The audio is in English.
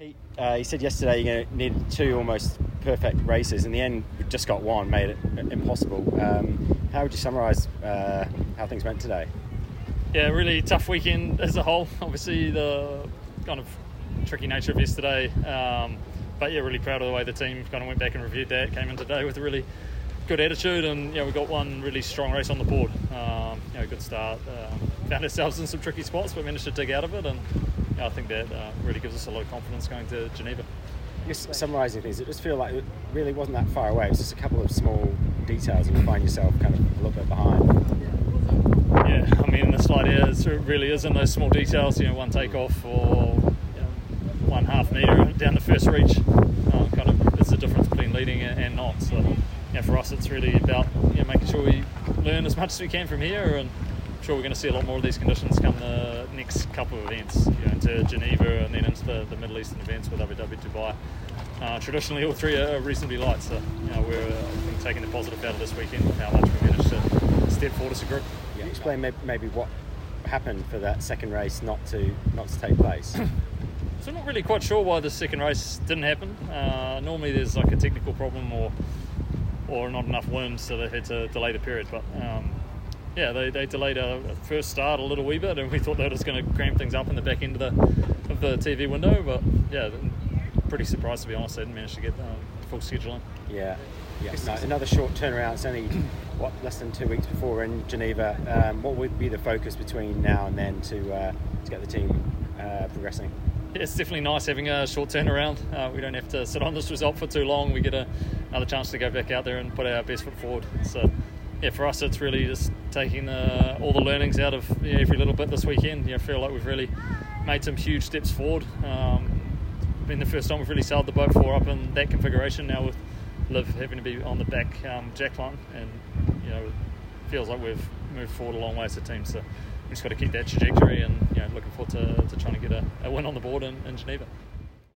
He said yesterday you're going to need 2 almost perfect races. In the end, we just got 1, made it impossible. How would you summarise how things went today? Yeah, really tough weekend as a whole. Obviously, the kind of tricky nature of yesterday. But yeah, really proud of the way the team kind of went back and reviewed that. Came in today with a really good attitude, and we got one really strong race on the board. Good start. Found ourselves in some tricky spots, but managed to dig out of it, and I think that really gives us a lot of confidence going to Geneva. Just summarising things, it just feel like it really wasn't that far away. It was just a couple of small details, and you find yourself kind of a little bit behind. Yeah, I mean, the slide here really is in those small details. One takeoff or 1/2 metre down the first reach. Kind of, it's the difference between leading and not. So, for us, it's really about making sure we learn as much as we can from here, and I'm sure we're going to see a lot more of these conditions come the next couple of events, into Geneva and then into the Middle Eastern events with Abu Dhabi, Dubai. Traditionally, all 3 are reasonably light, so we're taking the positive out of this weekend, how much we managed to step forward as a group. Yeah, explain maybe what happened for that second race not to take place. So I'm not really quite sure why the second race didn't happen. Normally there's like a technical problem or not enough wind, so they had to delay the period. But they delayed our first start a little wee bit, and we thought that was going to cramp things up in the back end of the TV window. But pretty surprised, to be honest. They didn't manage to get full schedule in. Yeah. No, another short turnaround. It's only less than 2 weeks before we're in Geneva. What would be the focus between now and then to get the team progressing? Yeah, it's definitely nice having a short turnaround. We don't have to sit on this result for too long. We get another chance to go back out there and put our best foot forward. So, for us, it's really just taking all the learnings out of every little bit this weekend. Feel like we've really made some huge steps forward. Been the first time we've really sailed the boat 4 up in that configuration now with Liv having to be on the back jack line, and it feels like we've moved forward a long way as a team. So we just got to keep that trajectory, and looking forward to trying to get a win on the board in Geneva.